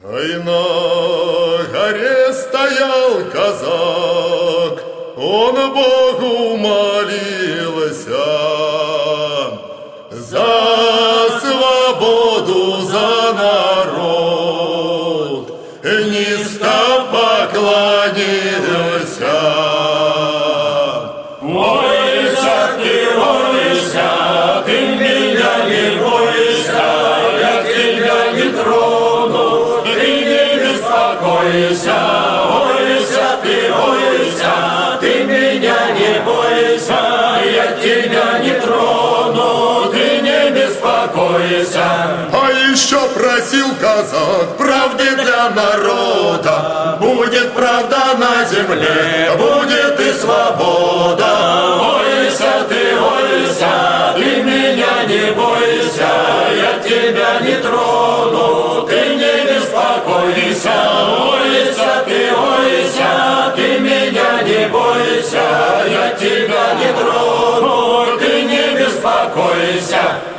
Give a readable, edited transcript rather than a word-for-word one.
Ай, на горе стоял казак, он Богу молился за свободу, за народ, низко поклонился. Ойся, ты меня не бойся, я тебя не трону, ты не беспокойся. Ойся, ты меня не бойся, я тебя не трону, ты не беспокойся. А еще просил казак правды для народа, будет правда на земле, будет и свобода. Ойся, ты меня не бойся, я тебя не трону, ты не беспокойся. Ойся, ты меня не бойся, я тебя не трону, ты не беспокойся.